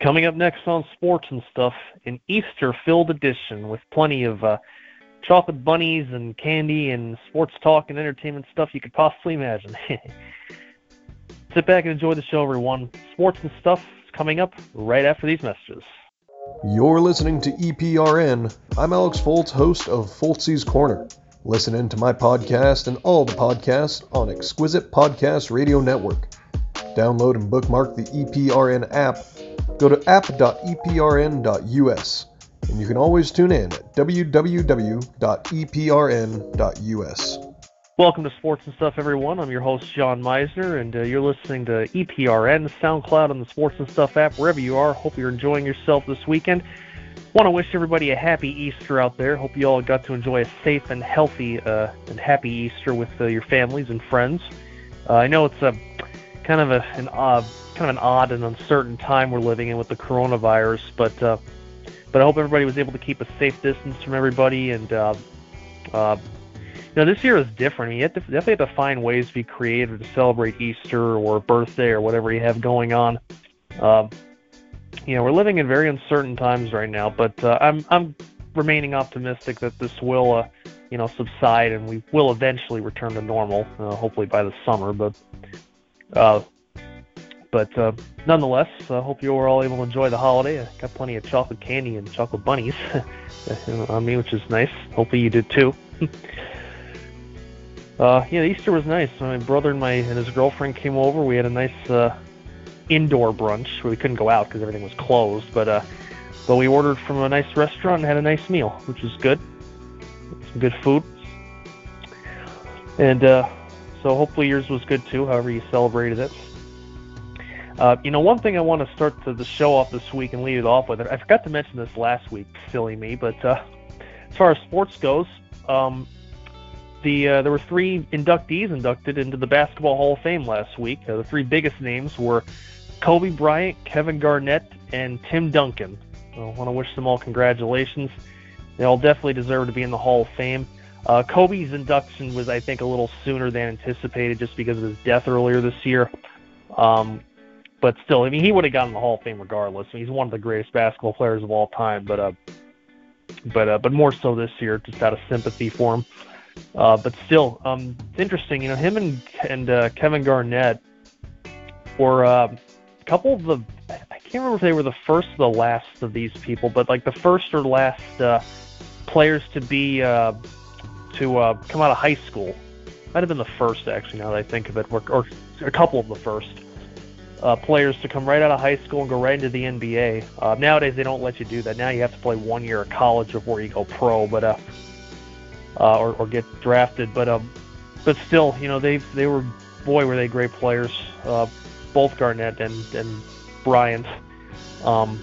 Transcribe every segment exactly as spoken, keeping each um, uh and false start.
Coming up next on Sports and Stuff, an Easter-filled edition with plenty of uh, chocolate bunnies and candy and sports talk and entertainment stuff you could possibly imagine. Sit back and enjoy the show, everyone. Sports and Stuff is coming up right after these messages. You're listening to E P R N. I'm Alex Foltz, host of Foltzy's Corner. Listen in to my podcast and all the podcasts on Exquisite Podcast Radio Network. Download and bookmark the E P R N app. Go to app dot e p r n dot u s, and you can always tune in at w w w dot e p r n dot u s. Welcome to Sports and Stuff, everyone. I'm your host, John Meisner, and uh, you're listening to E P R N, SoundCloud, and the Sports and Stuff app, wherever you are. Hope you're enjoying yourself this weekend. Want to wish everybody a happy Easter out there. Hope you all got to enjoy a safe and healthy uh, and happy Easter with uh, your families and friends. Uh, I know it's a kind of a, an odd, kind of an odd and uncertain time we're living in with the coronavirus, but uh, but I hope everybody was able to keep a safe distance from everybody. And uh, uh, you know, this year is different. I mean, you have to, definitely have to find ways to be creative to celebrate Easter or birthday or whatever you have going on. Uh, you know, we're living in very uncertain times right now, but uh, I'm I'm remaining optimistic that this will uh, you know subside and we will eventually return to normal, uh, hopefully by the summer. But uh, But uh, nonetheless, I hope you were all able to enjoy the holiday. I got plenty of chocolate candy and chocolate bunnies on me, which is nice. Hopefully you did too. uh, yeah, Easter was nice. My brother and my and his girlfriend came over. We had a nice uh, indoor brunch. We couldn't go out because everything was closed, but uh, but we ordered from a nice restaurant and had a nice meal, which was good. Some good food. And uh, so hopefully yours was good too, however you celebrated it. Uh, you know, one thing I want to start to the show off this week and lead it off with, I forgot to mention this last week, silly me, but uh, as far as sports goes, um, the uh, there were three inductees inducted into the Basketball Hall of Fame last week. Uh, the three biggest names were Kobe Bryant, Kevin Garnett, and Tim Duncan. I want to wish them all congratulations. They all definitely deserve to be in the Hall of Fame. Uh, Kobe's induction was, I think, a little sooner than anticipated just because of his death earlier this year. Um, But still, I mean, he would have gotten the Hall of Fame regardless. I mean, he's one of the greatest basketball players of all time. But uh, but uh, but more so this year, just out of sympathy for him. Uh, but still, um, it's interesting. You know, him and and uh, Kevin Garnett were uh, a couple of the. I can't remember if they were the first or the last of these people, but like the first or last uh, players to be uh, to uh, come out of high school. Might have been the first, actually. Now that I think of it, or, or a couple of the first. Uh, players to come right out of high school and go right into the N B A. Uh, nowadays, they don't let you do that. Now you have to play one year of college before you go pro, but uh, uh, or, or get drafted. But um, but still, you know, they they were boy were they great players. Uh, both Garnett and and Bryant. Um,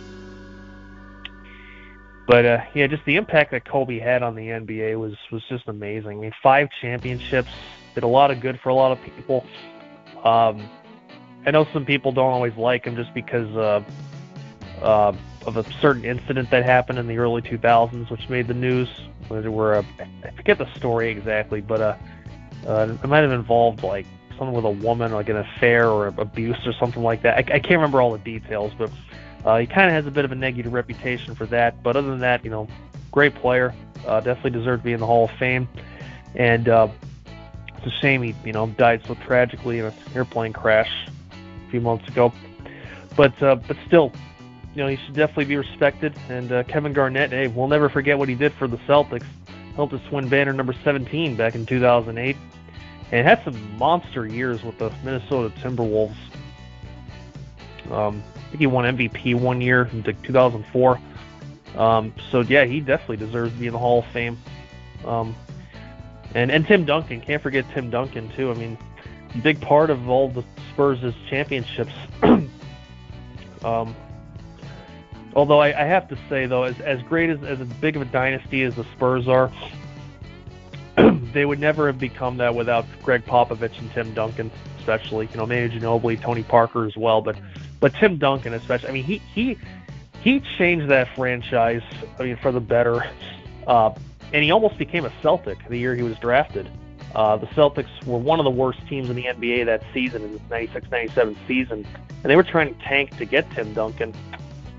but uh, yeah, just the impact that Kobe had on the N B A was was just amazing. I mean, five championships, did a lot of good for a lot of people. Um, I know some people don't always like him just because uh, uh, of a certain incident that happened in the early two thousands, which made the news. Where were, uh, I forget the story exactly, but uh, uh, it might have involved like something with a woman, like an affair or abuse or something like that. I, I can't remember all the details, but uh, he kind of has a bit of a negative reputation for that. But other than that, you know, great player, uh, definitely deserved to be in the Hall of Fame. And uh, it's a shame he, you know, died so tragically in an airplane crash few months ago, but uh, but still, you know, he should definitely be respected. And uh, Kevin Garnett, hey, we'll never forget what he did for the Celtics. Helped us win banner number seventeen back in two thousand eight, and had some monster years with the Minnesota Timberwolves. Um, I think he won M V P one year in two thousand four. Um, so yeah, he definitely deserves to be in the Hall of Fame. Um, and and Tim Duncan, can't forget Tim Duncan too. I mean, big part of all the Spurs' championships. um, although I, I have to say, though, as as great as as big of a dynasty as the Spurs are, they would never have become that without Greg Popovich and Tim Duncan, especially. You know, Manu Ginobili, Tony Parker as well, but but Tim Duncan especially. I mean, he he he changed that franchise. I mean, for the better. Uh, and he almost became a Celtic the year he was drafted. Uh, the Celtics were one of the worst teams in the N B A that season, in the ninety-six ninety-seven season, and they were trying to tank to get Tim Duncan.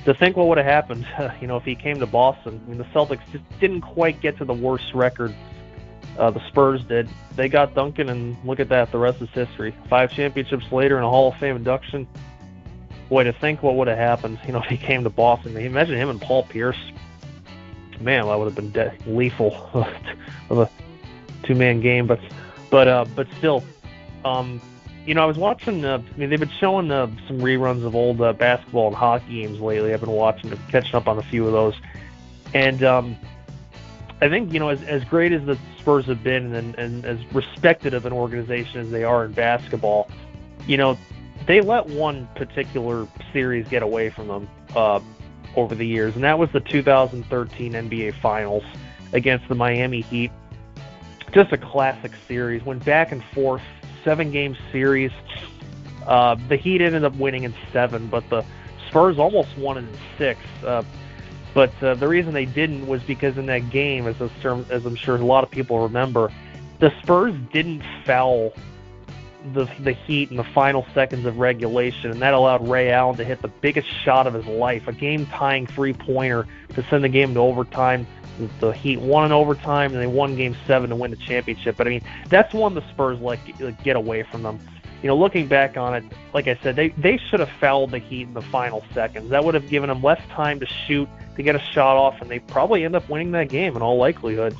to think what would have happened, you know, if he came to Boston. I mean, the Celtics just didn't quite get to the worst record uh, the Spurs did. They got Duncan, and look at that, the rest is history. Five championships later and a Hall of Fame induction. Boy, to think what would have happened, you know, if he came to Boston. Imagine him and Paul Pierce. Man, that would have been de- lethal of a two-man game. But, but, uh, but still, um, you know, I was watching. Uh, I mean, they've been showing uh, some reruns of old uh, basketball and hockey games lately. I've been watching, catching up on a few of those, and um, I think, you know, as as great as the Spurs have been, and, and as respected of an organization as they are in basketball, you know, they let one particular series get away from them uh, over the years, and that was the two thousand thirteen N B A Finals against the Miami Heat. Just a classic series. Went back and forth, seven-game series. Uh, the Heat ended up winning in seven, but the Spurs almost won in six. Uh, but uh, the reason they didn't was because in that game, as, a, as I'm sure a lot of people remember, the Spurs didn't foul the the Heat in the final seconds of regulation, and that allowed Ray Allen to hit the biggest shot of his life, a game-tying three-pointer to send the game to overtime. The Heat won in overtime, and they won Game Seven to win the championship. But I mean, that's one the Spurs let get away from them. You know, looking back on it, like I said, they they should have fouled the Heat in the final seconds. That would have given them less time to shoot, to get a shot off, and they probably end up winning that game in all likelihood.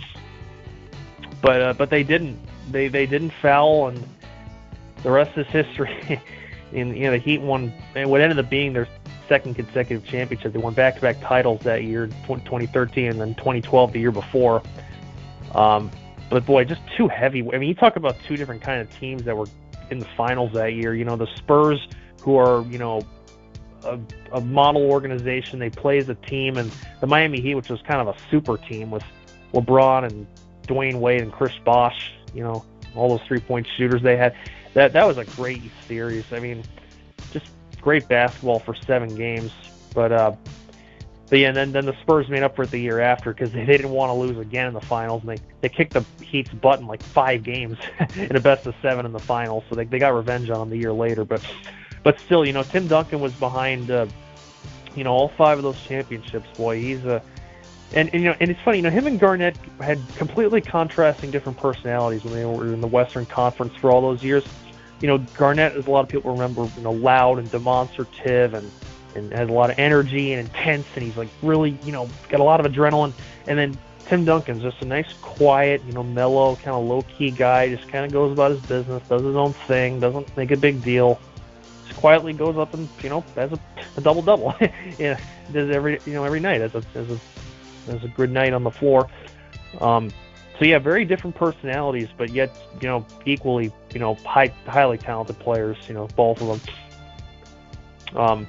But uh, but they didn't. They they didn't foul, and the rest is history. And you know, the Heat won, and what ended up being their second consecutive championship. They won back-to-back titles that year, twenty thirteen, and then twenty twelve the year before. Um, but boy, just too heavy. I mean, you talk about two different kind of teams that were in the finals that year. You know, the Spurs, who are, you know, a, a model organization. They play as a team, and the Miami Heat, which was kind of a super team with LeBron and Dwayne Wade and Chris Bosh. You know, all those three-point shooters they had. That that was a great series. I mean, just great basketball for seven games. But uh, but yeah, and then then the Spurs made up for it the year after because they, they didn't want to lose again in the finals, and they, they kicked the Heat's butt in like five games in a best of seven in the finals. So they they got revenge on them the year later. But but still, you know, Tim Duncan was behind uh, you know all five of those championships. Boy, he's a And, and you know, and it's funny, you know, him and Garnett had completely contrasting different personalities when they were in the Western Conference for all those years. You know, Garnett, as a lot of people remember, you know, loud and demonstrative, and and has a lot of energy and intense, and he's like really, you know, got a lot of adrenaline. And then Tim Duncan's just a nice, quiet, you know, mellow, kind of low-key guy. Just kind of goes about his business, does his own thing, doesn't make a big deal. Just quietly goes up and, you know, has a, a double-double. Yeah, does every, you know, every night as a as a as a good night on the floor. Um, so yeah, very different personalities, but yet, you know, equally, you know, high, highly talented players, you know, both of them. Um,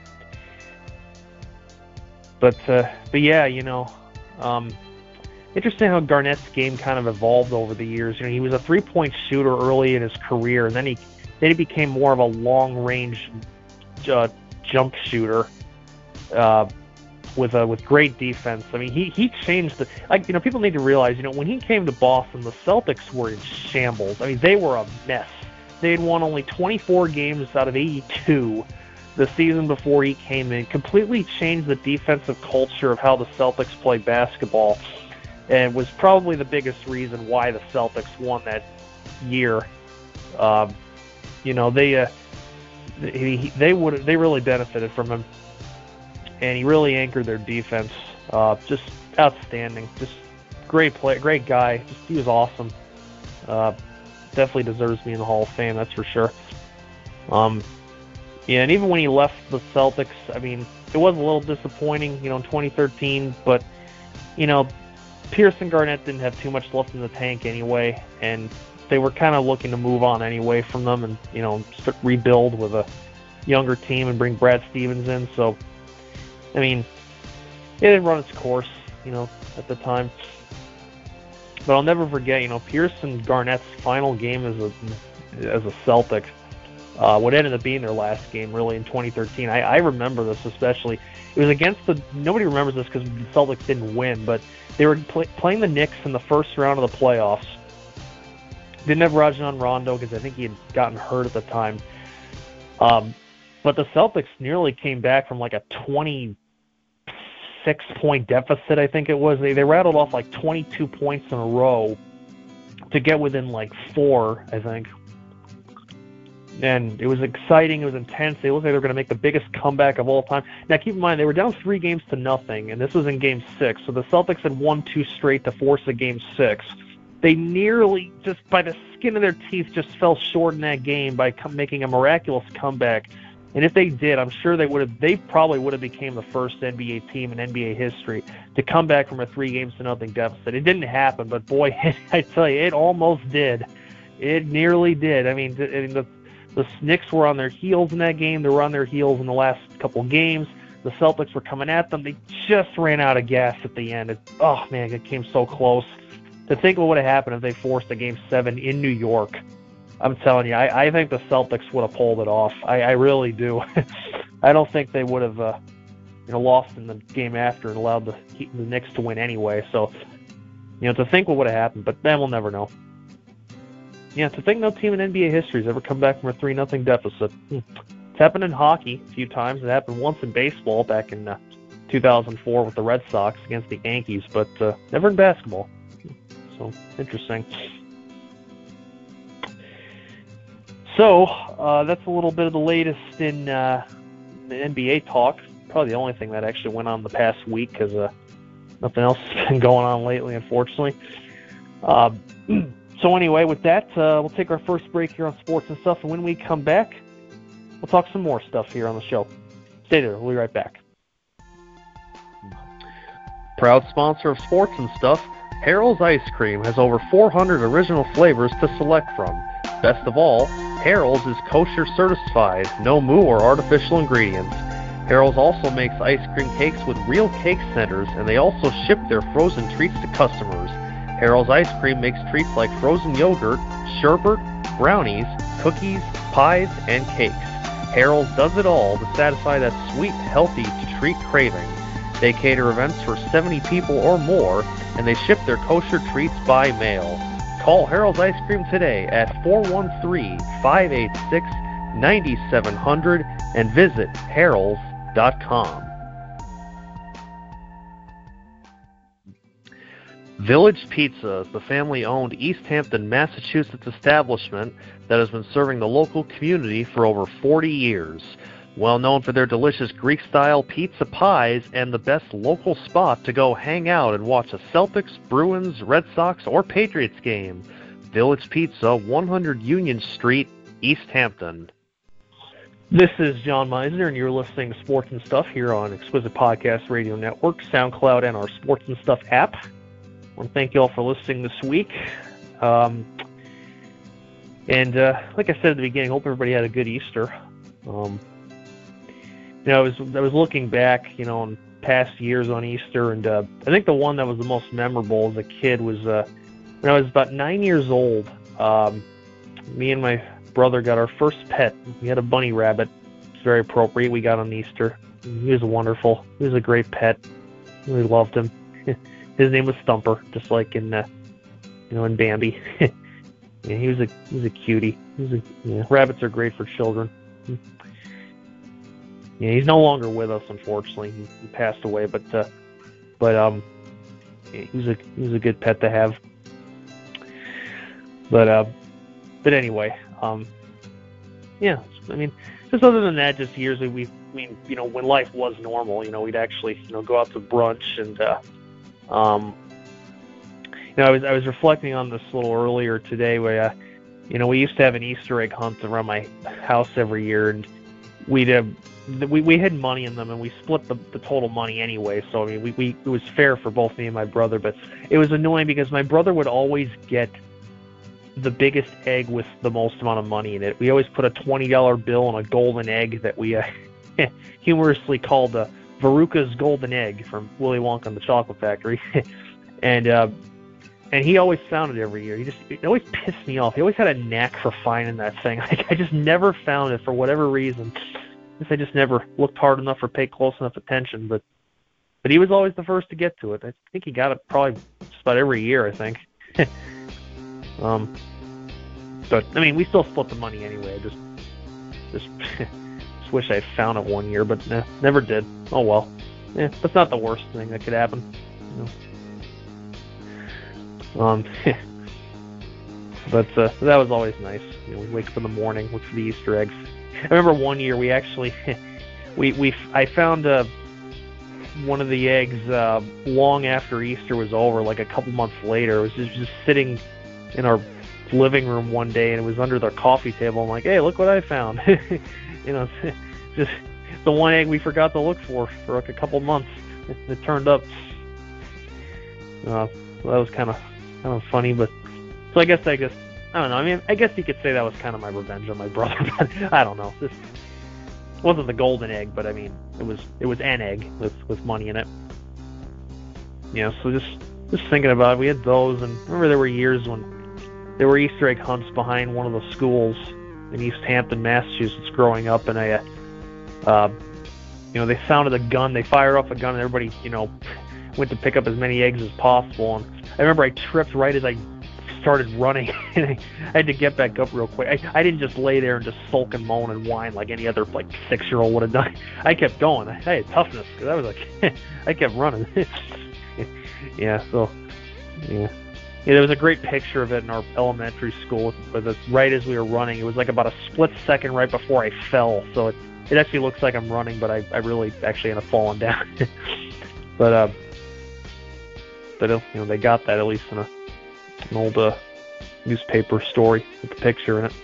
but, uh, but yeah, you know, um, interesting how Garnett's game kind of evolved over the years. You know, he was a three-point shooter early in his career, and then he, then he became more of a long-range uh, jump shooter, uh, with uh, with great defense. I mean, he he changed the, like, you know, people need to realize, you know, when he came to Boston, the Celtics were in shambles. I mean, they were a mess. They had won only twenty-four games out of eighty-two the season before he came in. Completely changed the defensive culture of how the Celtics play basketball, and was probably the biggest reason why the Celtics won that year. Um, you know, they uh, they they would they really benefited from him. And he really anchored their defense. Uh, just outstanding. Just great play, great guy. Just he was awesome. Uh, definitely deserves to be in the Hall of Fame, that's for sure. Um, yeah, and even when he left the Celtics, I mean, it was a little disappointing, you know, in twenty thirteen. But you know, Pierce and Garnett didn't have too much left in the tank anyway, and they were kind of looking to move on anyway from them, and you know, start, rebuild with a younger team and bring Brad Stevens in. So, I mean, it didn't run its course, you know, at the time. But I'll never forget, you know, Pierce and Garnett's final game as a as a Celtic, uh, what ended up being their last game, really, in twenty thirteen. I, I remember this especially. It was against the, nobody remembers this because the Celtics didn't win, but they were play, playing the Knicks in the first round of the playoffs. Didn't have Rajon Rondo because I think he had gotten hurt at the time. Um, but the Celtics nearly came back from like a twenty point deficit, I think it was. They they rattled off like twenty-two points in a row to get within like four, I think. And it was exciting. It was intense. They looked like they were going to make the biggest comeback of all time. Now, keep in mind, they were down three games to nothing, and this was in Game six. So the Celtics had won two straight to force a Game six. They nearly, just by the skin of their teeth, just fell short in that game by com- making a miraculous comeback. And if they did, I'm sure they would have. They probably would have became the first N B A team in N B A history to come back from a three games to nothing deficit. It didn't happen, but boy, I tell you, it almost did. It nearly did. I mean, the the Knicks were on their heels in that game. They were on their heels in the last couple games. The Celtics were coming at them. They just ran out of gas at the end. It, oh man, it came so close. To think what would have happened if they forced a Game seven in New York. I'm telling you, I, I think the Celtics would have pulled it off. I, I really do. I don't think they would have, uh, you know, lost in the game after and allowed the, the Knicks to win anyway. So, you know, to think what would have happened, but then we'll never know. Yeah, to think no team in N B A history has ever come back from a three nothing deficit. Hmm. It's happened in hockey a few times. It happened once in baseball back in uh, two thousand four with the Red Sox against the Yankees, but uh, never in basketball. So, interesting. So, uh, that's a little bit of the latest in uh, the N B A talk. Probably the only thing that actually went on the past week, because uh, nothing else has been going on lately, unfortunately. Uh, so anyway, with that, uh, we'll take our first break here on Sports and Stuff, and when we come back, we'll talk some more stuff here on the show. Stay there. We'll be right back. Proud sponsor of Sports and Stuff, Harold's Ice Cream has over four hundred original flavors to select from. Best of all, Harold's is kosher certified, no moo or artificial ingredients. Harold's also makes ice cream cakes with real cake centers, and they also ship their frozen treats to customers. Harold's Ice Cream makes treats like frozen yogurt, sherbet, brownies, cookies, pies, and cakes. Harold's does it all to satisfy that sweet, healthy treat craving. They cater events for seventy people or more, and they ship their kosher treats by mail. Call Harold's Ice Cream today at four one three, five eight six, nine seven zero zero and visit harolds dot com. Village Pizza is the family-owned East Hampton, Massachusetts establishment that has been serving the local community for over forty years. Well known for their delicious Greek-style pizza pies and the best local spot to go hang out and watch a Celtics, Bruins, Red Sox, or Patriots game. Village Pizza, one hundred Union Street, East Hampton. This is John Meisner, and you're listening to Sports and Stuff here on Exquisite Podcast Radio Network, SoundCloud, and our Sports and Stuff app. I want to thank you all for listening this week. Um, and uh, like I said at the beginning, I hope everybody had a good Easter. Um, You know, I was I was looking back, you know, on past years on Easter, and uh, I think the one that was the most memorable as a kid was uh, when I was about nine years old. Um, me and my brother got our first pet. We had a bunny rabbit. It's very appropriate. We got on Easter. He was wonderful. He was a great pet. We loved him. His name was Thumper, just like in, uh, you know, in Bambi. Yeah, he was a he was a cutie. He was a, yeah, rabbits are great for children. Yeah, he's no longer with us, unfortunately. He, he passed away, but uh, but um, he was a he was a good pet to have. But uh, but anyway, um, yeah. I mean, just other than that, just years we, I mean, you know, when life was normal, you know, we'd actually, you know, go out to brunch and, uh, um, you know, I was I was reflecting on this a little earlier today, where, uh, you know, we used to have an Easter egg hunt around my house every year, and we'd have. We we had money in them, and we split the, the total money anyway. So I mean, we, we it was fair for both me and my brother. But it was annoying because my brother would always get the biggest egg with the most amount of money in it. We always put a twenty dollar bill on a golden egg that we uh, humorously called the Veruca's Golden Egg from Willy Wonka and the Chocolate Factory. and uh, and he always found it every year. He just it always pissed me off. He always had a knack for finding that thing. Like, I just never found it for whatever reason. I just never looked hard enough or paid close enough attention, but but he was always the first to get to it. I think he got it probably just about every year, I think. um, but I mean, we still split the money anyway. I just just, just wish I found it one year, but nah, never did. Oh well. yeah, that's not the worst thing that could happen. You know? Um, but uh, that was always nice. You know, we wake up in the morning, look for the Easter eggs. I remember one year we actually, we we I found uh, one of the eggs uh, long after Easter was over, like a couple months later. It was just, just sitting in our living room one day, and it was under the coffee table. I'm like, hey, look what I found. You know, just the one egg we forgot to look for for like a couple months. It, it turned up. Uh, so that was kind of kind of funny, but so I guess I guess I don't know. I mean, I guess you could say that was kind of my revenge on my brother, but I don't know. This wasn't the golden egg, but I mean, it was it was an egg with with money in it. You know, so just just thinking about it, we had those, and remember there were years when there were Easter egg hunts behind one of the schools in East Hampton, Massachusetts, growing up, and I, uh, you know, they sounded a gun, they fired off a gun, and everybody, you know, went to pick up as many eggs as possible. And I remember I tripped right as I started running, and I, I had to get back up real quick. I, I didn't just lay there and just sulk and moan and whine like any other like six-year-old would have done. I kept going. I had toughness because I was like, I kept running. Yeah, so yeah. Yeah, there was a great picture of it in our elementary school with us right as we were running. It was like about a split second right before I fell, so it it actually looks like I'm running, but I, I really actually end up falling down. but uh, but you know, they got that at least in a an old uh, newspaper story with the picture in it.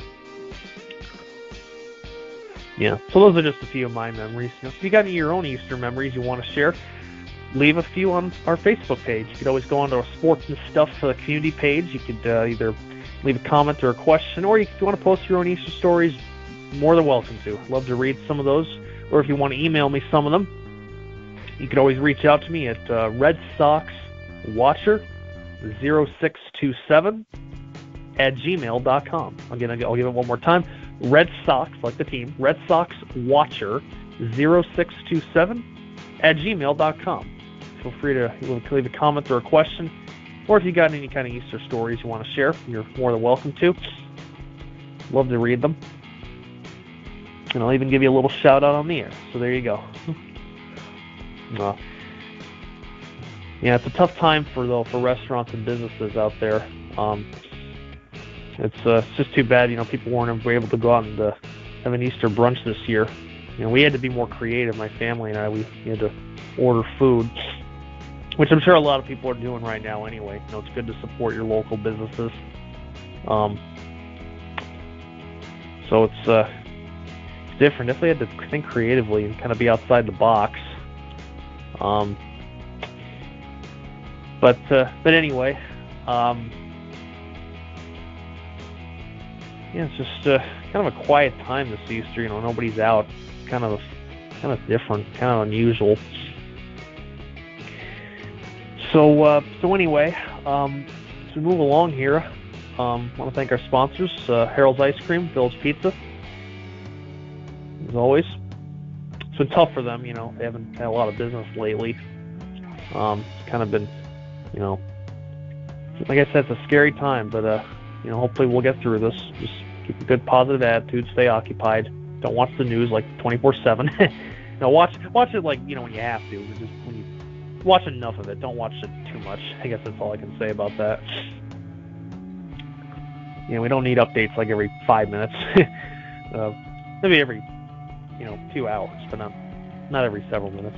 Yeah, so those are just a few of my memories. You know, if you got any of your own Easter memories you want to share, leave a few on our Facebook page. You could always go onto our Sports and Stuff uh, community page. You could uh, either leave a comment or a question, or if you want to post your own Easter stories, more than welcome to. I'd love to read some of those. Or if you want to email me some of them, you could always reach out to me at uh, Red Sox Watcher zero six two seven at gmail dot com. Again, I'll give it one more time. Red Sox, like the team, Red Sox Watcher zero six two seven at gmail dot com. Feel free to leave a comment or a question, or if you got any kind of Easter stories you want to share, you're more than welcome to. Love to read them. And I'll even give you a little shout out on the air. So there you go. uh, yeah, it's a tough time for though for restaurants and businesses out there. Um, it's, uh, it's just too bad, you know, people weren't able to go out and uh, have an Easter brunch this year. You know, we had to be more creative. My family and I, we had to order food, which I'm sure a lot of people are doing right now anyway. You know, it's good to support your local businesses. Um, so it's, uh, it's different. Definitely had to think creatively and kind of be outside the box. Um, but uh, but anyway, um, yeah, it's just uh, kind of a quiet time this Easter. You know, nobody's out. It's kind of kind of different, kind of unusual. So uh, so anyway, um, as we move along here, um, I want to thank our sponsors, uh, Harold's Ice Cream, Bill's Pizza. As always, it's been tough for them. You know, they haven't had a lot of business lately. Um, it's kind of been, you know, like I said, it's a scary time, but uh, you know, hopefully we'll get through this. Just keep a good, positive attitude, stay occupied. Don't watch the news like twenty-four seven. No, watch watch it like, you know, when you have to. Just when you watch enough of it. Don't watch it too much. I guess that's all I can say about that. You know, we don't need updates like every five minutes. uh, maybe every, you know, few hours, but not not every several minutes.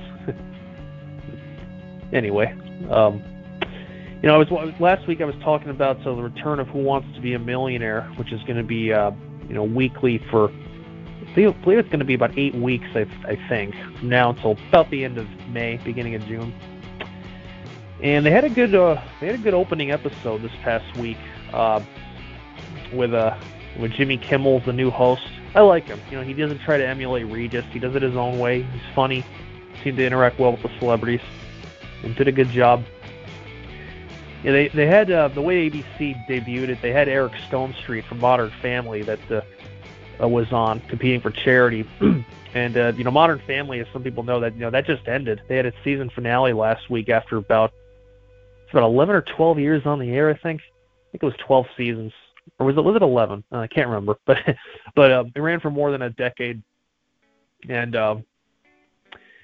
Anyway, um, you know, I was last week I was talking about so the return of Who Wants to Be a Millionaire, which is going to be uh, you know, weekly for, I believe it's going to be about eight weeks, I, I think, from now until about the end of May, beginning of June. And they had a good uh, they had a good opening episode this past week uh, with uh, with Jimmy Kimmel, the new host. I like him. You know, he doesn't try to emulate Regis. He does it his own way. He's funny. Seemed to interact well with the celebrities and did a good job. Yeah, they they had uh, the way A B C debuted it. They had Eric Stonestreet from Modern Family that uh, uh, was on competing for charity, and uh, you know, Modern Family, as some people know, that you know that just ended. They had its season finale last week after about it's about eleven or twelve years on the air. I think I think it was twelve seasons, or was it was it eleven? Uh, I can't remember, but but uh, it ran for more than a decade, and. Um,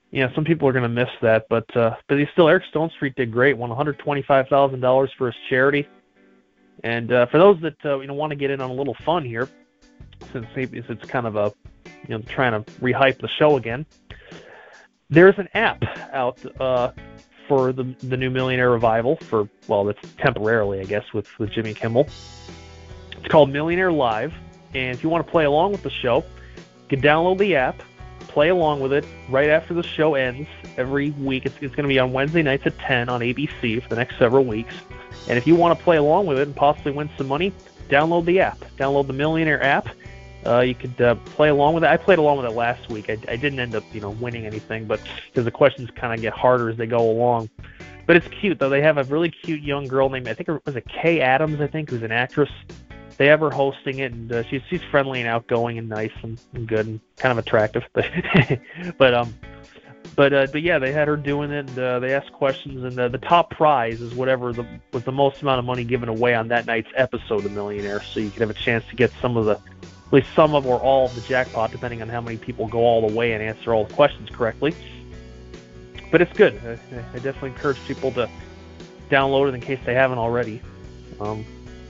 you know, some people are going to miss that, but uh, but he still, Eric Stonestreet did great, won one hundred twenty-five thousand dollars for his charity. And uh, for those that uh, you know want to get in on a little fun here, since it's kind of a, you know, trying to rehype the show again, there's an app out uh, for the the new Millionaire Revival for, well, that's temporarily, I guess, with, with Jimmy Kimmel. It's called Millionaire Live, and if you want to play along with the show, you can download the app, play along with it right after the show ends every week. It's, it's going to be on Wednesday nights at ten on A B C for the next several weeks. And if you want to play along with it and possibly win some money, download the app. Download the Millionaire app. Uh, you could uh, play along with it. I played along with it last week. I, I didn't end up, you know, winning anything, but because the questions kind of get harder as they go along. But it's cute, though. They have a really cute young girl named, I think it was it Kay Adams, I think, who's an actress. They have her hosting it, and uh, she's she's friendly and outgoing and nice and, and good and kind of attractive. but um, but uh, but yeah, they had her doing it. And, uh, they asked questions, and uh, the top prize is whatever the was the most amount of money given away on that night's episode of Millionaire. So you could have a chance to get some of the, at least some of or all of the jackpot, depending on how many people go all the way and answer all the questions correctly. But it's good. I, I definitely encourage people to download it in case they haven't already. Um,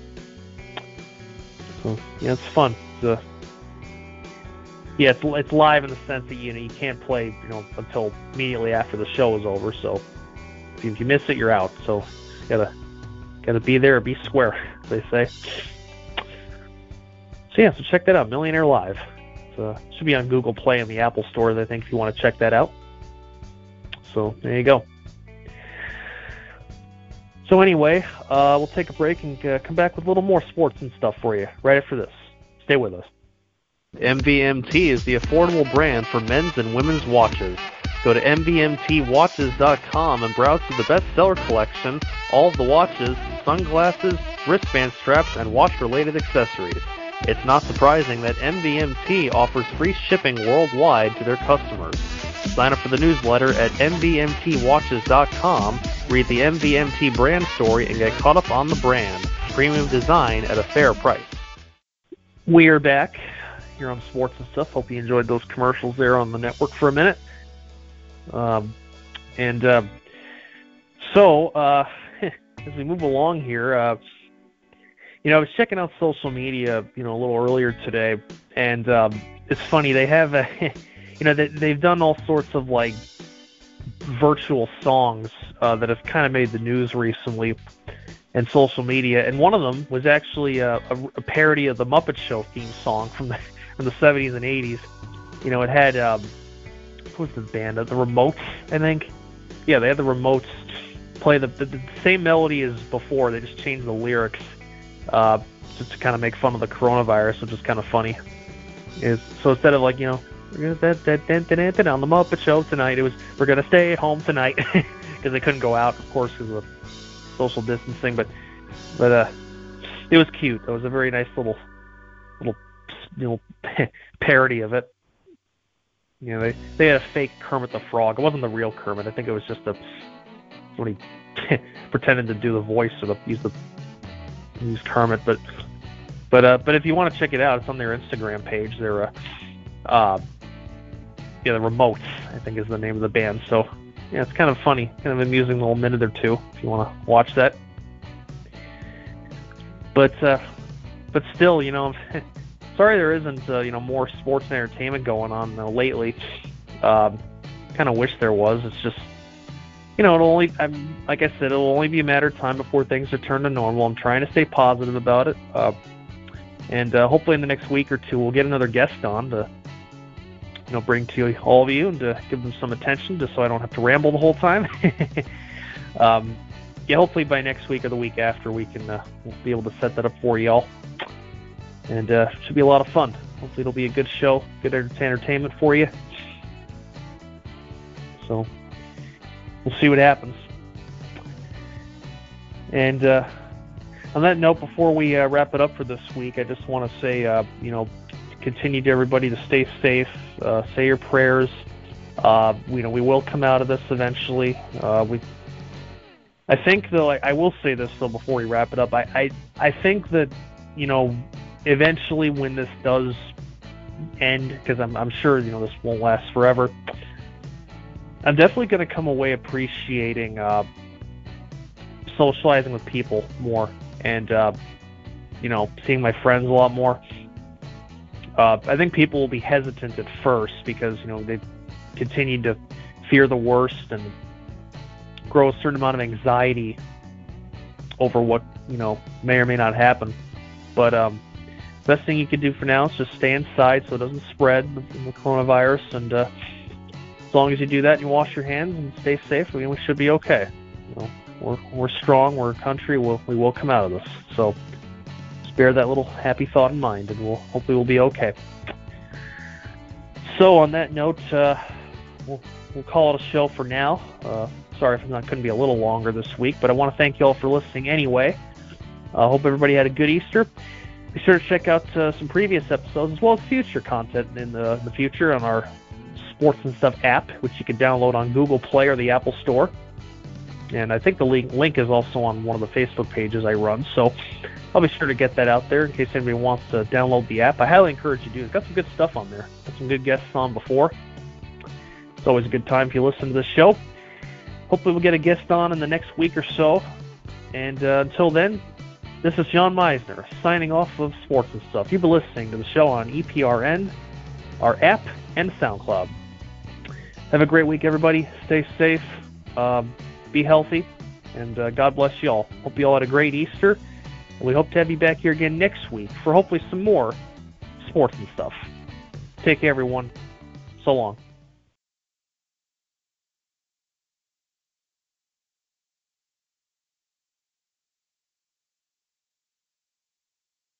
so yeah, it's fun. It's, uh, yeah, it's it's live in the sense that you know you can't play you know until immediately after the show is over. So if you, if you miss it, you're out. So you gotta gotta be there or be square, as they say. So yeah, so check that out, Millionaire Live. It uh, should be on Google Play and the Apple stores, I think, if you want to check that out. So there you go. So anyway, uh, we'll take a break and uh, come back with a little more sports and stuff for you right after this. Stay with us. M V M T is the affordable brand for men's and women's watches. Go to M V M T watches dot com and browse through the bestseller collection, all of the watches, sunglasses, wristband straps, and watch-related accessories. It's not surprising that M V M T offers free shipping worldwide to their customers. Sign up for the newsletter at M V M T watches dot com, read the M V M T brand story, and get caught up on the brand. Premium design at a fair price. We're back here on Sports and Stuff. Hope you enjoyed those commercials there on the network for a minute. Um, and uh, so, uh, as we move along here, uh, you know, I was checking out social media, you know, a little earlier today, and um, it's funny, they have a, you know, they, they've done all sorts of, like, virtual songs uh, that have kind of made the news recently and social media, and one of them was actually a, a, a parody of the Muppet Show theme song from the from the seventies and eighties. You know, it had, um, what was the band? The Remotes, I think. Yeah, they had the Remotes play the, the, the same melody as before. They just changed the lyrics uh, just to kind of make fun of the coronavirus, which is kind of funny. Is so instead of like, you know, we're gonna on the Muppet Show tonight, it was we're gonna stay home tonight because they couldn't go out, of course, because of social distancing. But but uh, it was cute. It was a very nice little little you know parody of it. You know, they they had a fake Kermit the Frog. It wasn't the real Kermit. I think it was just a when he pretended to do the voice or the use the use Kermit. But but uh, but if you want to check it out, it's on their Instagram page. They're uh, uh yeah, the Remotes, I think, is the name of the band. So yeah, it's kind of funny, kind of amusing little minute or two if you want to watch that. But uh, but still, you know, sorry there isn't uh, you know more sports and entertainment going on uh, lately. Um, kind of wish there was. It's just, you know, it'll only, I'm, like I said, it'll only be a matter of time before things return to normal. I'm trying to stay positive about it, uh, and uh, hopefully in the next week or two we'll get another guest on to, you know, bring to all of you and to give them some attention, just so I don't have to ramble the whole time. um, yeah, hopefully by next week or the week after we can uh, we'll be able to set that up for y'all. And uh, it should be a lot of fun. Hopefully it'll be a good show, good entertainment for you. So we'll see what happens. And uh, on that note, before we uh, wrap it up for this week, I just want to say, uh, you know, continue to everybody to stay safe, uh, say your prayers. Uh, you know, we will come out of this eventually. Uh, we, I think, though, I, I will say this, though, before we wrap it up. I, I, I think that, you know, eventually when this does end, because I'm, I'm sure, you know, this won't last forever, I'm definitely going to come away appreciating uh, socializing with people more, and uh, you know, seeing my friends a lot more. Uh, I think people will be hesitant at first because, you know, they've continued to fear the worst and grow a certain amount of anxiety over what, you know, may or may not happen. But um, best thing you can do for now is just stay inside so it doesn't spread the, the coronavirus. And uh, as long as you do that and you wash your hands and stay safe, we, we should be okay. You know, we're we're strong. We're a country. We'll, we will come out of this. So just bear that little happy thought in mind, and we'll hopefully we'll be okay. So on that note, uh, we'll we'll call it a show for now. Uh, sorry if it not couldn't be a little longer this week, but I want to thank you all for listening anyway. I uh, hope everybody had a good Easter. Be sure to check out uh, some previous episodes as well as future content in the, the future on our Sports and Stuff app, which you can download on Google Play or the Apple Store. And I think the link, link is also on one of the Facebook pages I run, so I'll be sure to get that out there in case anybody wants to download the app. I highly encourage you to do it. It's got some good stuff on there. Got some good guests on before. It's always a good time if you listen to this show. Hopefully we'll get a guest on in the next week or so. And uh, until then, this is John Meisner signing off of Sports and Stuff. You've been listening to the show on E P R N, our app, and SoundCloud. Have a great week, everybody. Stay safe. Um, be healthy. And uh, God bless you all. Hope you all had a great Easter. And we hope to have you back here again next week for hopefully some more Sports and Stuff. Take care, everyone. So long.